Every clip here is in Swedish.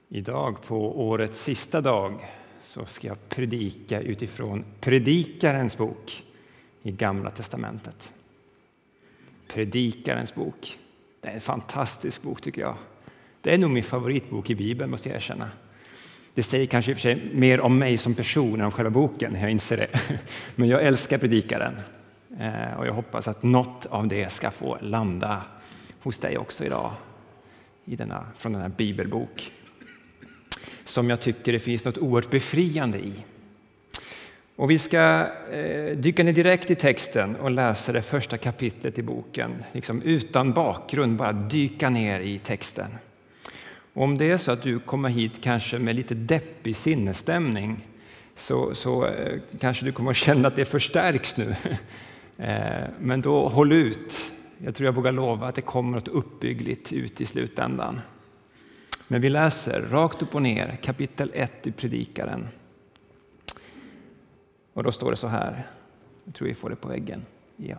Idag på årets sista dag så ska jag predika utifrån Predikarens bok i Gamla testamentet. Predikarens bok. Det är en fantastisk bok tycker jag. Det är nog min favoritbok i Bibeln, måste jag erkänna. Det säger kanske i och för sig mer om mig som person än om själva boken, jag inser det. Men jag älskar Predikaren. Och jag hoppas att något av det ska få landa hos dig också idag från den här bibelbok. Som jag tycker det finns något oerhört befriande i. Och vi ska dyka ner direkt i texten och läsa det första kapitlet i boken. Liksom utan bakgrund, bara dyka ner i texten. Och om det är så att du kommer hit kanske med lite deppig sinnesstämning så kanske du kommer att känna att det förstärks nu. Men då håll ut. Jag tror jag vågar lova att det kommer något uppbyggligt ut i slutändan. Men vi läser rakt upp och ner kapitel 1 i Predikaren. Och då står det så här. Jag tror vi får det på väggen. Ja.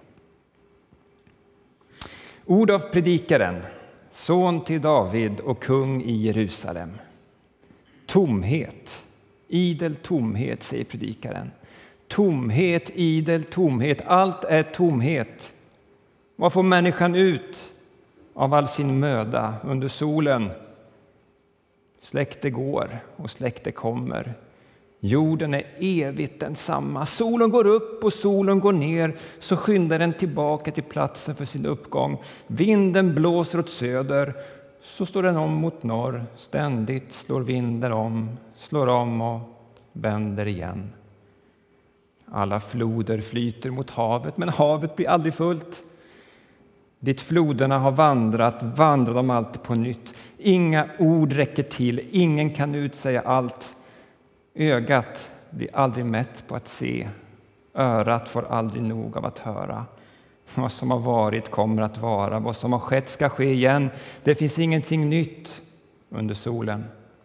Ord av Predikaren, son till David och kung i Jerusalem. Tomhet, idel tomhet, säger Predikaren. Tomhet, idel tomhet, allt är tomhet. Vad får människan ut av all sin möda under solen? Släkte går och släkte kommer. Jorden är evigt densamma. Solen går upp och solen går ner, så skyndar den tillbaka till platsen för sin uppgång. Vinden blåser åt söder, så står den om mot norr. Ständigt slår vinden om, slår om och vänder igen. Alla floder flyter mot havet, men havet blir aldrig fullt. Dit floderna har vandrar de alltid på nytt. Inga ord räcker till, ingen kan utsäga allt. Ögat blir aldrig mätt på att se, örat får aldrig nog av att höra. Vad som har varit kommer att vara, vad som har skett ska ske igen. Det finns ingenting nytt under solen.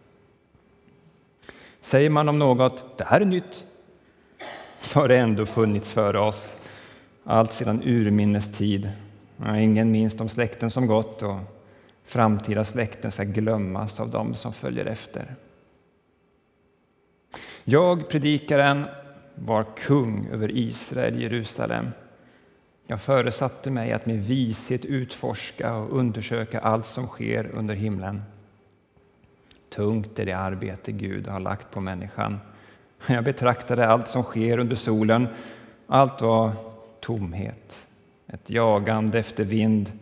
Säger man om något, det här är nytt, så har det ändå funnits för oss allt sedan urminnes tid. Ingen minns de släkten som gått, och framtida släkten ska glömmas av dem som följer efter. Jag, Predikaren, var kung över Israel i Jerusalem. Jag föresatte mig att med vishet utforska och undersöka allt som sker under himlen. Tungt är det arbete Gud har lagt på människan. Jag betraktade allt som sker under solen. Allt var tomhet. Ett jagande efter vind.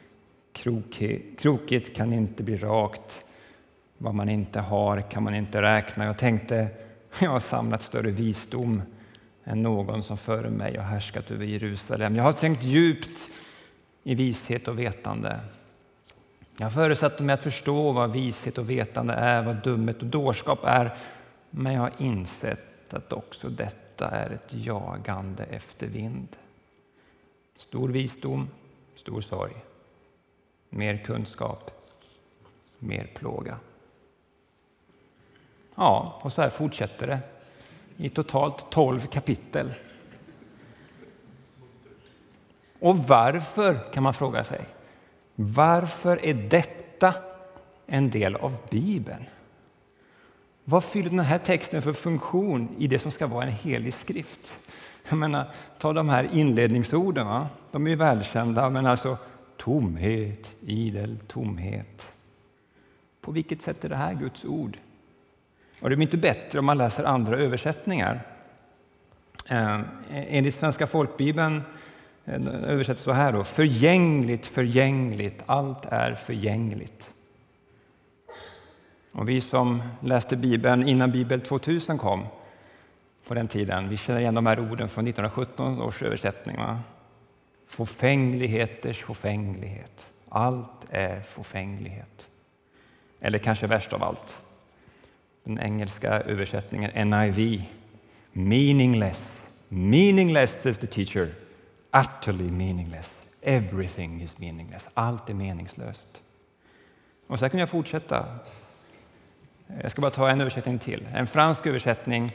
Krokigt kan inte bli rakt. Vad man inte har kan man inte räkna. Jag tänkte, jag har samlat större visdom än någon som före mig har härskat över Jerusalem. Jag har tänkt djupt i vishet och vetande. Jag förutsatte mig att förstå vad vishet och vetande är, vad dumhet och dårskap är. Men jag har insett att också detta är ett jagande efter vind. Stor visdom, stor sorg. Mer kunskap, mer plåga. Ja, och så här fortsätter det i totalt 12 kapitel. Och varför, kan man fråga sig, varför är detta en del av Bibeln? Vad fyller den här texten för funktion i det som ska vara en helig skrift? Jag menar, ta de här inledningsorden, va? De är ju välkända, men alltså tomhet, idel tomhet. På vilket sätt är det här Guds ord? Och det blir inte bättre om man läser andra översättningar. Enligt Svenska folkbibeln översätts så här då: förgängligt, förgängligt, allt är förgängligt. Och vi som läste Bibeln innan Bibel 2000 kom på den tiden, vi känner igen de här orden från 1917 års översättning. Va? Förfängligheters förfänglighet. Allt är förfänglighet. Eller kanske värst av allt, den engelska översättningen NIV. Meaningless. Meaningless, says the teacher. Utterly meaningless. Everything is meaningless. Allt är meningslöst. Och så här kan jag fortsätta. Jag ska bara ta en översättning till. En fransk översättning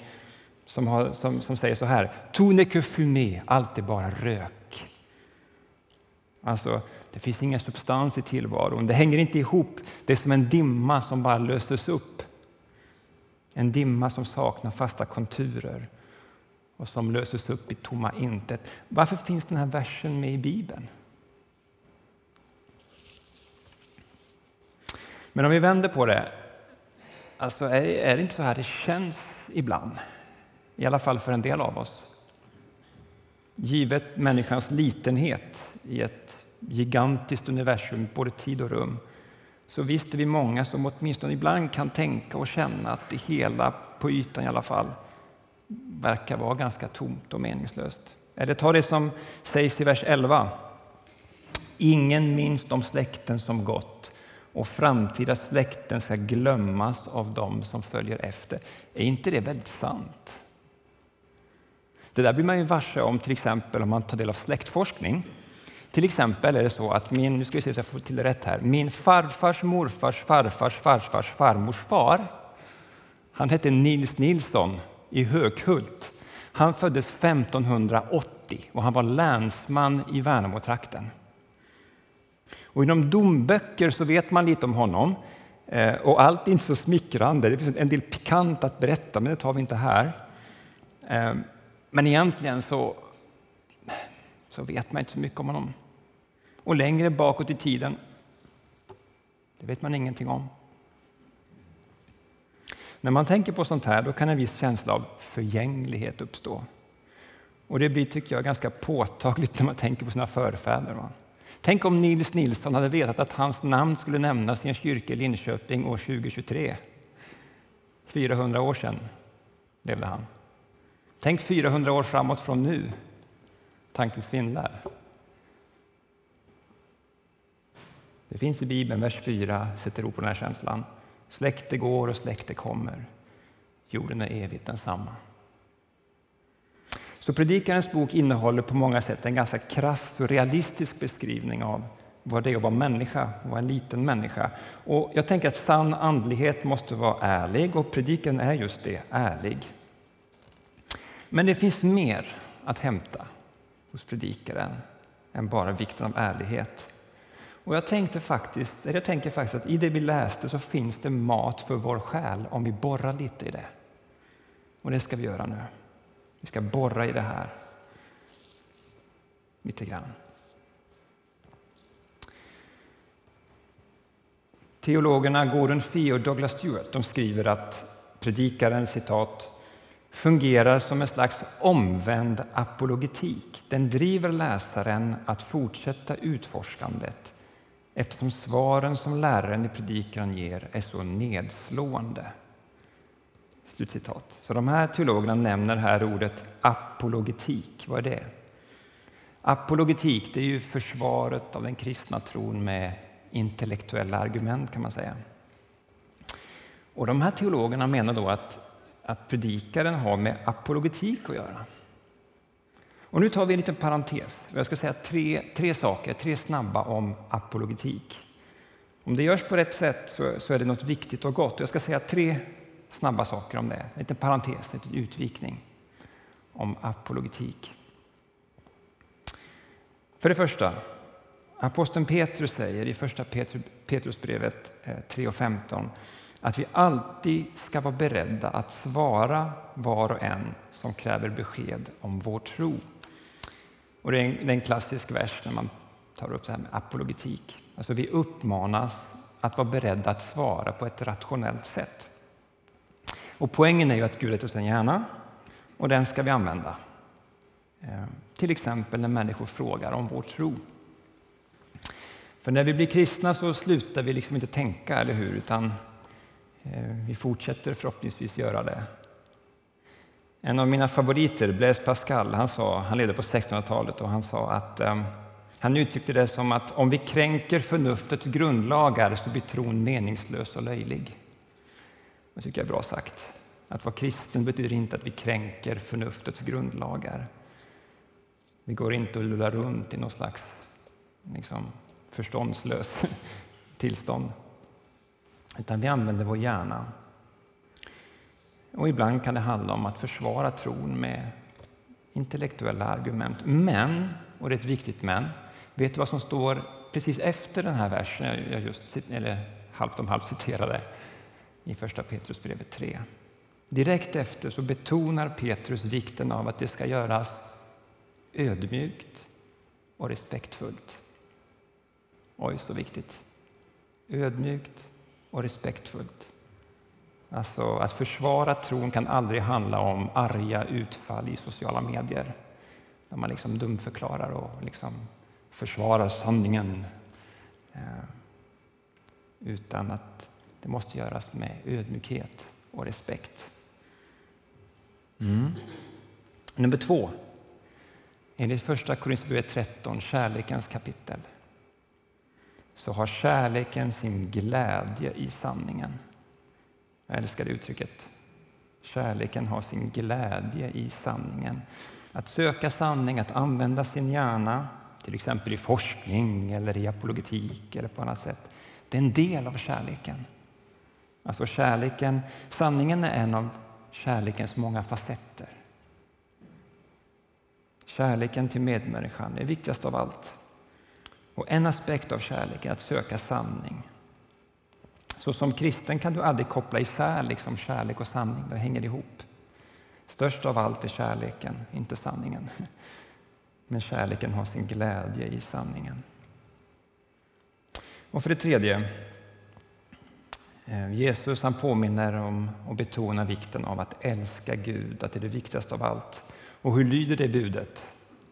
som säger så här: tout n'est que fumée, allt är bara rök. Alltså, det finns ingen substans i tillvaron. Det hänger inte ihop. Det är som en dimma som bara löses upp. En dimma som saknar fasta konturer och som löses upp i tomma intet. Varför finns den här versen med i Bibeln? Men om vi vänder på det, alltså är det inte så här det känns ibland? I alla fall för en del av oss. Givet människans litenhet i ett gigantiskt universum, både tid och rum, så visst är vi många som åtminstone ibland kan tänka och känna att det hela, på ytan i alla fall, verkar vara ganska tomt och meningslöst. Eller ta det som sägs i vers 11. Ingen minns de släkten som gått, och framtida släkten ska glömmas av dem som följer efter. Är inte det väldigt sant? Det där blir man ju varse om, till exempel om man tar del av släktforskning. Till exempel är det så att nu ska vi se så jag får till det rätt här. Min farfars morfars farfars farfars farmors far, han hette Nils Nilsson i Höghult. Han föddes 1580 och han var länsman i Värnamotrakten. Och inom domböcker så vet man lite om honom. Och allt är inte så smickrande. Det finns en del pikant att berätta, men det tar vi inte här. Men egentligen så vet man inte så mycket om honom. Och längre bakåt i tiden, det vet man ingenting om. När man tänker på sånt här, då kan en viss känsla av förgänglighet uppstå. Och det blir, tycker jag, ganska påtagligt när man tänker på sina förfäder. Va? Tänk om Nils Nilsson hade vetat att hans namn skulle nämnas i en kyrka i Linköping år 2023. 400 år sedan levde han. Tänk 400 år framåt från nu. Tanken svindlar. Det finns i Bibeln, vers 4, sätter ord på den här känslan. Släkte går och släkte kommer. Jorden är evigt densamma. Så Predikarens bok innehåller på många sätt en ganska krass och realistisk beskrivning av vad det är att vara människa, och vara en liten människa. Och jag tänker att sann andlighet måste vara ärlig, och predikan är just det, ärlig. Men det finns mer att hämta hos predikaren än bara vikten av ärlighet. Och jag tänker faktiskt att i det vi läste så finns det mat för vår själ om vi borrar lite i det. Och det ska vi göra nu. Vi ska borra i det här lite grann. Teologerna Gordon Fee och Douglas Stewart, de skriver att predikaren, citat, fungerar som en slags omvänd apologetik. Den driver läsaren att fortsätta utforskandet eftersom svaren som läraren i predikan ger är så nedslående. Slutcitat. Så de här teologerna nämner här ordet apologetik. Vad är det? Apologetik, det är ju försvaret av den kristna tron med intellektuella argument, kan man säga. Och de här teologerna menar då att predikaren har med apologetik att göra. Och nu tar vi en liten parentes. Jag ska säga tre snabba om apologetik. Om det görs på rätt sätt så är det något viktigt och gott. Jag ska säga 3 snabba saker om det. En liten parentes, en liten utvikning om apologetik. För det första, aposteln Petrus säger i första Petrusbrevet 3:15 att vi alltid ska vara beredda att svara var och en som kräver besked om vår tro. Och det är en klassisk vers när man tar upp det här med apologetik. Alltså vi uppmanas att vara beredda att svara på ett rationellt sätt. Och poängen är ju att Gud är oss en hjärna, och den ska vi använda. Till exempel när människor frågar om vår tro. För när vi blir kristna så slutar vi liksom inte tänka, eller hur? Utan vi fortsätter förhoppningsvis göra det. En av mina favoriter, Blaise Pascal, han levde på 1600-talet, och han sa att han uttryckte det som att om vi kränker förnuftets grundlagar så blir tron meningslös och löjlig. Det tycker jag är bra sagt. Att vara kristen betyder inte att vi kränker förnuftets grundlagar. Vi går inte och lullar runt i någon slags förståndslös tillstånd. Utan vi använder vår hjärna. Och ibland kan det handla om att försvara tron med intellektuella argument. Men, och det är ett viktigt men, Vet du vad som står precis efter den här versen jag just halvt om halvt citerade i första Petrusbrevet 3? Direkt efter så betonar Petrus vikten av att det ska göras ödmjukt och respektfullt. Oj, så viktigt. Ödmjukt och respektfullt. Alltså, att försvara tron kan aldrig handla om arga utfall i sociala medier. Där man liksom dumförklarar och liksom försvarar sanningen. Utan att det måste göras med ödmjukhet och respekt. Nummer 2. Enligt första Korinthierbrevet 13, kärlekens kapitel, så har kärleken sin glädje i sanningen. Jag älskar det uttrycket. Kärleken har sin glädje i sanningen. Att söka sanning, att använda sin hjärna, till exempel i forskning eller i apologetik eller på annat sätt, det är en del av kärleken. Alltså sanningen är en av kärlekens många facetter. Kärleken till medmänniskan är viktigast av allt. Och en aspekt av kärleken är att söka sanning. Så som kristen kan du aldrig koppla isär liksom kärlek och sanning. Det hänger ihop. Störst av allt är kärleken, inte sanningen. Men kärleken har sin glädje i sanningen. Och för det tredje, Jesus han påminner om och betonar vikten av att älska Gud, att det är det viktigaste av allt. Och hur lyder det budet?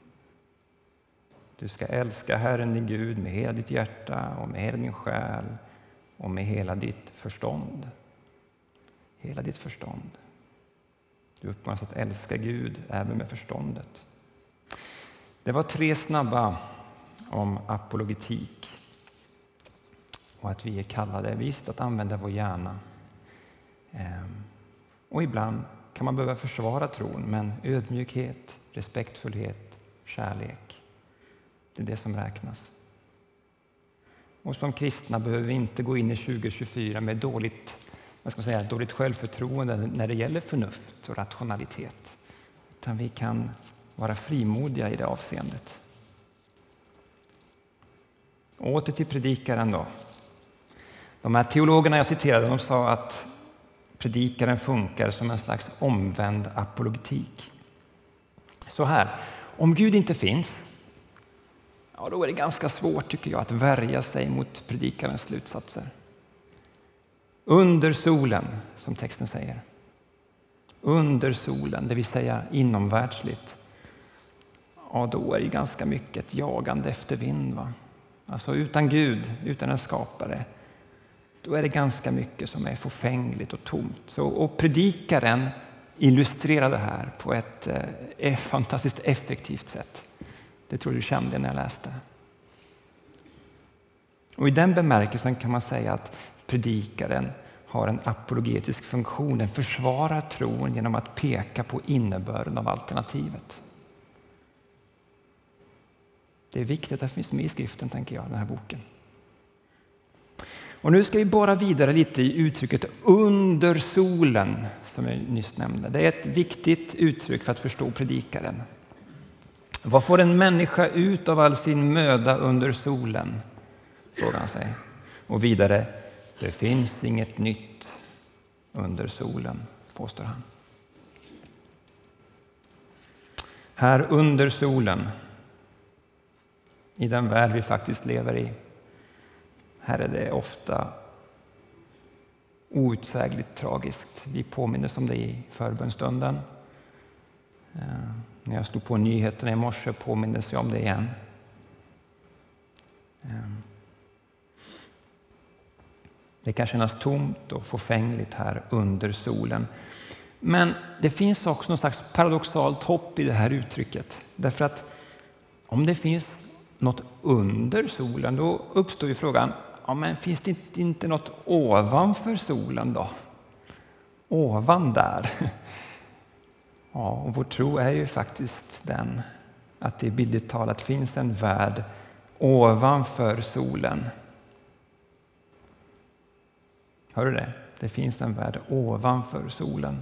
Du ska älska Herren din Gud med hela ditt hjärta och med hela din själ och med hela ditt förstånd. Hela ditt förstånd. Du uppmanas att älska Gud även med förståndet. Det var 3 snabba om apologetik. Och att vi är kallade visst att använda vår hjärna. Och ibland kan man behöva försvara tron, men ödmjukhet, respektfullhet, kärlek. Det är det som räknas. Och som kristna behöver vi inte gå in i 2024 med dåligt självförtroende när det gäller förnuft och rationalitet. Utan vi kan vara frimodiga i det avseendet. Åter till predikaren då. De här teologerna jag citerade, de sa att predikaren funkar som en slags omvänd apologetik. Så här, om Gud inte finns, ja, då är det ganska svårt tycker jag att värja sig mot predikarens slutsatser. Under solen, som texten säger. Under solen, det vill säga inomvärldsligt. Ja, då är det ganska mycket jagande efter vind. Va? Alltså utan Gud, utan en skapare. Då är det ganska mycket som är förfängligt och tomt. Och predikaren illustrerar det här på ett fantastiskt effektivt sätt. Det tror du kände när jag läste. Och i den bemärkelsen kan man säga att predikaren har en apologetisk funktion. Den försvarar tron genom att peka på innebörden av alternativet. Det är viktigt att det finns med i skriften, tänker jag, den här boken. Och nu ska vi bara vidare lite i uttrycket under solen som jag nyss nämnde. Det är ett viktigt uttryck för att förstå predikaren. Vad får en människa ut av all sin möda under solen? Frågar han sig. Och vidare, det finns inget nytt under solen, påstår han. Här under solen, i den värld vi faktiskt lever i, här är det ofta outsägligt tragiskt. Vi påminner om det i förbönstunden. När jag stod på nyheterna i morse påmindes jag om det igen. Det kan kännas tomt och förfängligt här under solen. Men det finns också någon slags paradoxalt hopp i det här uttrycket. Därför att om det finns något under solen, då uppstår ju frågan, ja, men finns det inte något ovanför solen då? Ovan där. Ja, och vår tro är ju faktiskt den att det bildligt talat finns en värld ovanför solen. Hör du det? Det finns en värld ovanför solen.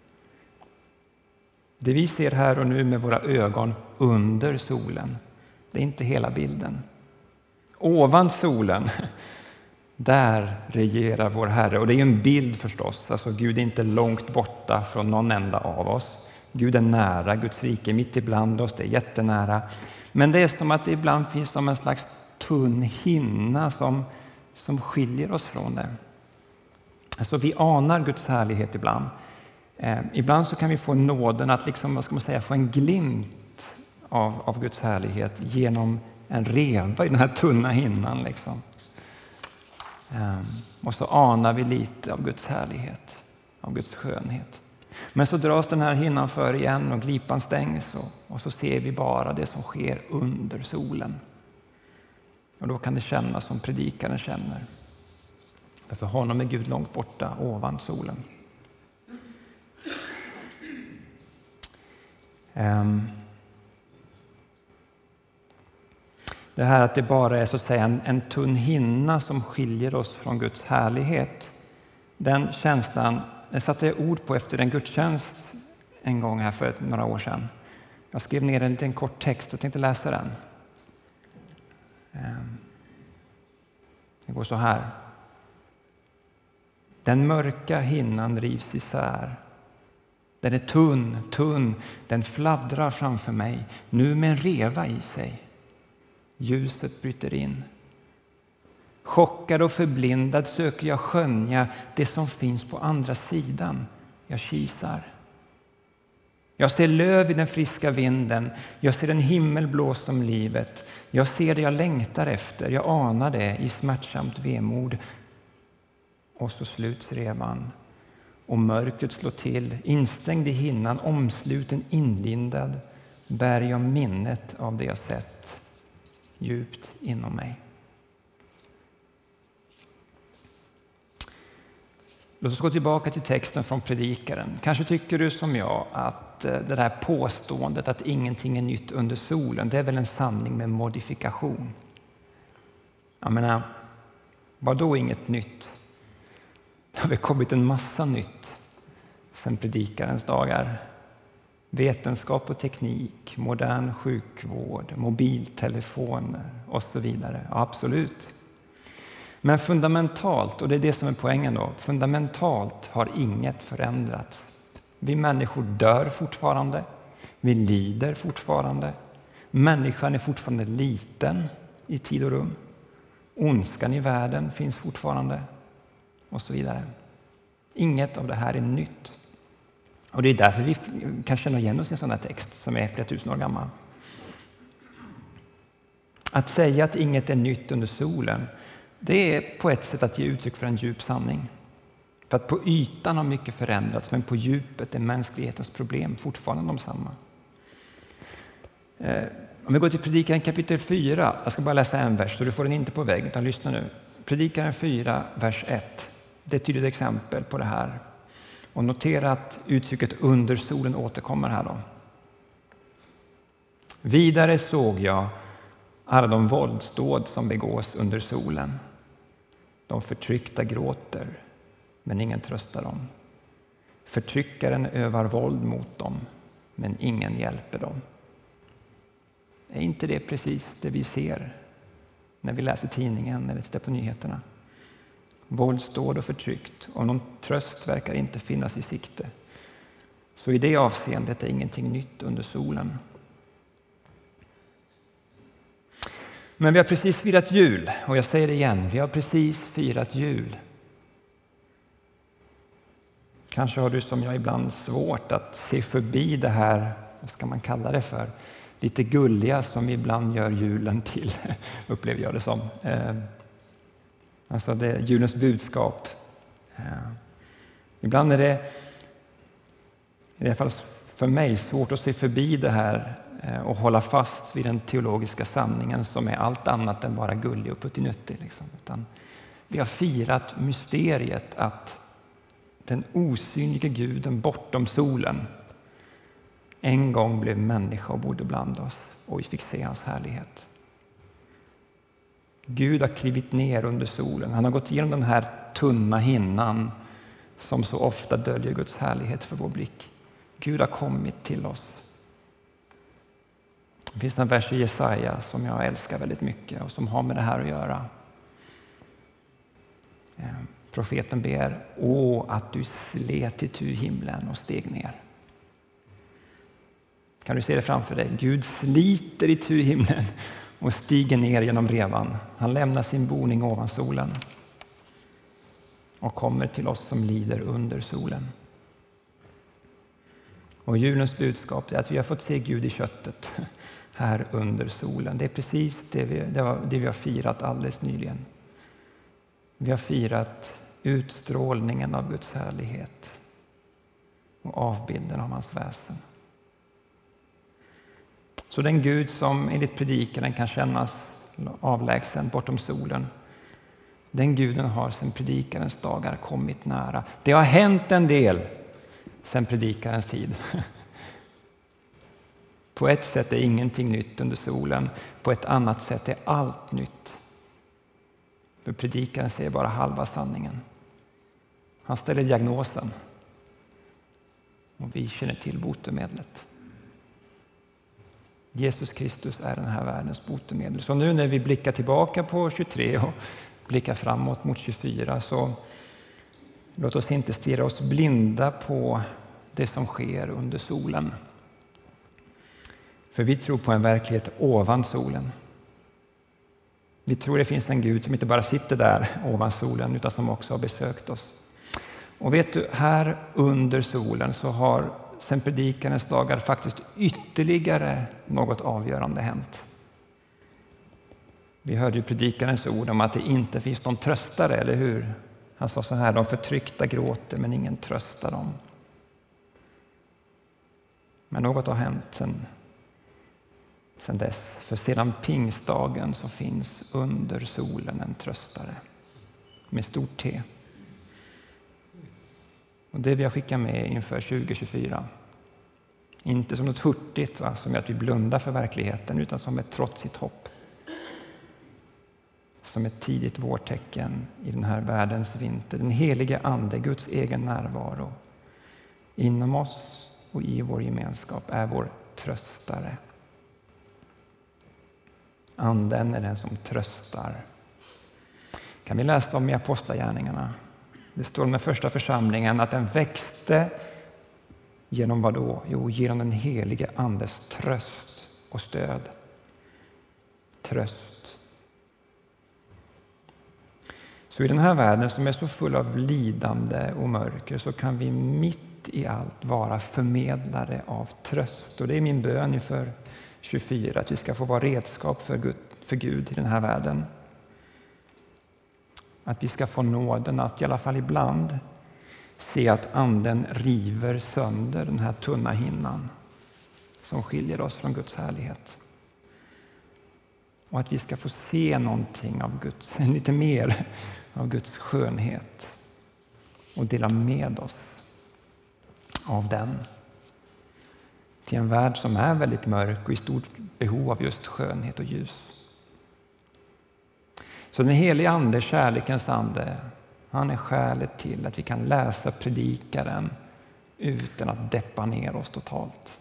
Det vi ser här och nu med våra ögon under solen, Det är inte hela bilden. Ovan solen, där regerar vår Herre. Och det är ju en bild förstås. Alltså Gud är inte långt borta från någon enda av oss. Gud är nära, Guds rike är mitt ibland oss, det är jättenära. Men det är som att det ibland finns som en slags tunn hinna som skiljer oss från det. Alltså vi anar Guds härlighet ibland. Ibland så kan vi få nåden att liksom, vad ska man säga, få en glimt av Guds härlighet genom en reva i den här tunna hinnan. Liksom. Och så anar vi lite av Guds härlighet, av Guds skönhet. Men så dras den här hinnan för igen och glipan stängs och så ser vi bara det som sker under solen. Och då kan det kännas som predikaren känner. För honom är Gud långt borta ovan solen. Det här att det bara är så att säga en tunn hinna som skiljer oss från Guds härlighet. Den känslan satte jag ord på efter en gudstjänst en gång här för några år sedan. Jag skrev ner en liten kort text och tänkte läsa den. Det går så här. Den mörka hinnan rivs isär. Den är tunn, den fladdrar framför mig, nu med en reva i sig. Ljuset bryter in. Chockad och förblindad söker jag skönja det som finns på andra sidan. Jag kisar. Jag ser löv i den friska vinden. Jag ser en himmel blå som livet. Jag ser det jag längtar efter. Jag anar det i smärtsamt vemod. Och så sluts revan. Och mörkret slår till. Instängd i hinnan, omsluten, inlindad. Bär jag minnet av det jag sett. Djupt inom mig. Låt oss gå tillbaka till texten från predikaren. Kanske tycker du som jag att det här påståendet att ingenting är nytt under solen, det är väl en sanning med modifikation. Jag menar, vad då inget nytt? Det har väl kommit en massa nytt sedan predikarens dagar. Vetenskap och teknik, modern sjukvård, mobiltelefoner och så vidare. Ja, absolut. Men fundamentalt, och det är det som är poängen då, fundamentalt har inget förändrats. Vi människor dör fortfarande, vi lider fortfarande, människan är fortfarande liten i tid och rum, ondskan i världen finns fortfarande och så vidare. Inget av det här är nytt. Och det är därför vi kan känna igen oss i en sån här text som är flera tusen år gammal. Att säga att inget är nytt under solen, det är på ett sätt att ge uttryck för en djup sanning. För att på ytan har mycket förändrats, men på djupet är mänsklighetens problem fortfarande de samma. Om vi går till Predikaren kapitel 4, jag ska bara läsa en vers så du får den inte på väggen, utan lyssna nu. Predikaren 4, vers 1. Det är ett tydligt exempel på det här. Och notera att uttrycket under solen återkommer här då. Vidare såg jag alla de våldsdåd som begås under solen. De förtryckta gråter, men ingen tröstar dem. Förtryckaren övar våld mot dem, men ingen hjälper dem. Är inte det precis det vi ser när vi läser tidningen eller tittar på nyheterna? Våldsdåd och förtryckt, och någon tröst verkar inte finnas i sikte. Så i det avseendet är ingenting nytt under solen. Men vi har precis firat jul, och jag säger det igen, vi har precis firat jul. Kanske har du som jag ibland svårt att se förbi det här, vad ska man kalla det för, lite gulliga som vi ibland gör julen till, upplever jag det som. Alltså det är julens budskap. Ibland är det, i alla fall för mig, svårt att se förbi det här och hålla fast vid den teologiska sanningen som är allt annat än bara gullig och puttinuttig. Liksom. Utan vi har firat mysteriet att den osynliga guden bortom solen en gång blev människa och bodde bland oss, och vi fick se hans härlighet. Gud har klivit ner under solen. Han har gått igenom den här tunna hinnan som så ofta döljer Guds härlighet för vår blick. Gud har kommit till oss. Det finns en vers i Jesaja som jag älskar väldigt mycket och som har med det här att göra. Profeten ber: åh, att du slet itu himlen och steg ner. Kan du se det framför dig? Gud sliter itu himlen och stiger ner genom revan. Han lämnar sin boning ovan solen och kommer till oss som lider under solen. Och julens budskap är att vi har fått se Gud i köttet här under solen. Det är precis det vi har firat alldeles nyligen. Vi har firat utstrålningen av Guds härlighet och avbilden av hans väsen. Så den Gud som enligt predikaren kan kännas avlägsen bortom solen, den guden har sedan predikarens dagar kommit nära. Det har hänt en del sedan predikarens tid. På ett sätt är ingenting nytt under solen, på ett annat sätt är allt nytt. För predikaren säger bara halva sanningen. Han ställer diagnosen och vi känner till botemedlet. Jesus Kristus är den här världens botemedel. Så nu när vi blickar tillbaka på 23 och blickar framåt mot 24, så låt oss inte stirra oss blinda på det som sker under solen. För vi tror på en verklighet ovan solen. Vi tror det finns en Gud som inte bara sitter där ovan solen utan som också har besökt oss. Och vet du, här under solen så har sen predikarens dagar faktiskt ytterligare något avgörande hänt. Vi hörde ju predikarens ord om att det inte finns någon tröstare, eller hur? Han sa så här: de förtryckta gråter men ingen tröstar dem. Men något har hänt sen dess. För sedan pingstdagen så finns under solen en tröstare med stort T. Och det vi har skickat med inför 2024. Inte som något hurtigt, som att vi blundar för verkligheten, utan som ett trotsigt hopp. Som ett tidigt vårtecken i den här världens vinter. Den helige ande, Guds egen närvaro inom oss och i vår gemenskap, är vår tröstare. Anden är den som tröstar. Kan vi läsa om i Apostlagärningarna? Det står om den första församlingen att den växte genom vad då? Jo, genom den helige andes tröst och stöd. Tröst. Så i den här världen som är så full av lidande och mörker så kan vi mitt i allt vara förmedlare av tröst. Och det är min bön inför 24, att vi ska få vara redskap för Gud i den här världen. Att vi ska få nåden att i alla fall ibland se att anden river sönder den här tunna hinnan som skiljer oss från Guds härlighet. Och att vi ska få se någonting av lite mer av Guds skönhet och dela med oss av den till en värld som är väldigt mörk och i stort behov av just skönhet och ljus. Så den helige ande, kärlekens ande, han är skälet till att vi kan läsa predikaren utan att deppa ner oss totalt.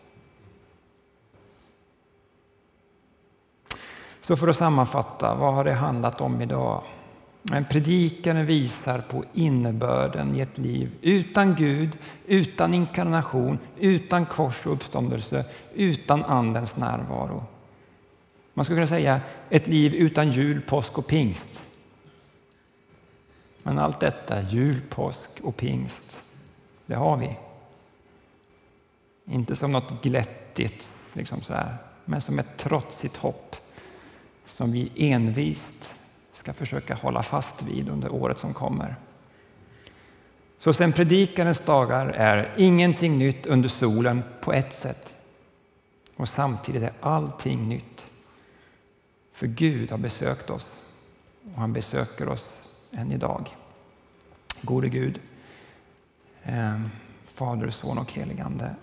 Så för att sammanfatta, vad har det handlat om idag? En predikare visar på innebörden i ett liv utan Gud, utan inkarnation, utan kors och uppståndelse, utan andens närvaro. Man skulle kunna säga ett liv utan jul, påsk och pingst. Men allt detta, jul, påsk och pingst, det har vi. Inte som något glättigt, liksom så här, men som ett trotsigt hopp som vi envist ska försöka hålla fast vid under året som kommer. Så sen predikarens dagar är ingenting nytt under solen på ett sätt. Och samtidigt är allting nytt. För Gud har besökt oss och han besöker oss än idag. Gode Gud, Fader, Son och Heligande.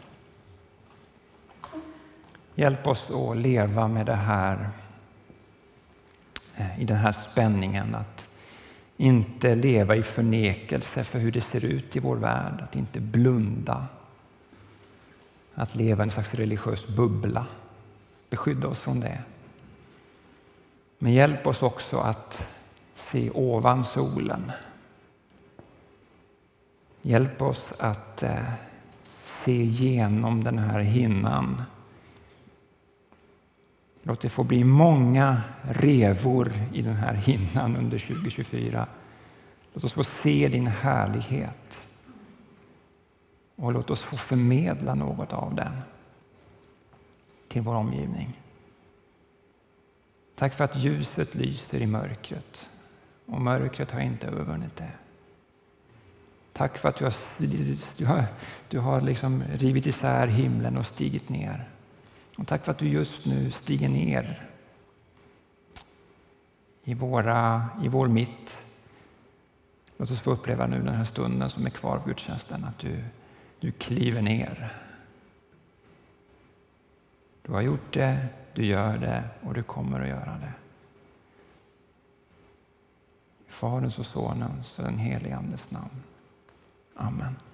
Hjälp oss att leva med det här, i den här spänningen, att inte leva i förnekelse för hur det ser ut i vår värld, att inte blunda, att leva i en slags religiös bubbla, Beskydda oss från det. Men hjälp oss också att se ovan solen. Hjälp oss att se igenom den här hinnan. Låt det få bli många revor i den här hinnan under 2024. Låt oss få se din härlighet. Och låt oss få förmedla något av den till vår omgivning. Tack för att ljuset lyser i mörkret. Och mörkret har inte övervunnit det. Tack för att du har liksom rivit isär himlen och stigit ner. Och tack för att du just nu stiger ner i vår mitt. Låt oss få uppleva nu den här stunden som är kvar av gudstjänsten, att du kliver ner. Du har gjort det, du gör det och du kommer att göra det. Faderns och Sonens och den helige Andes namn. Amen.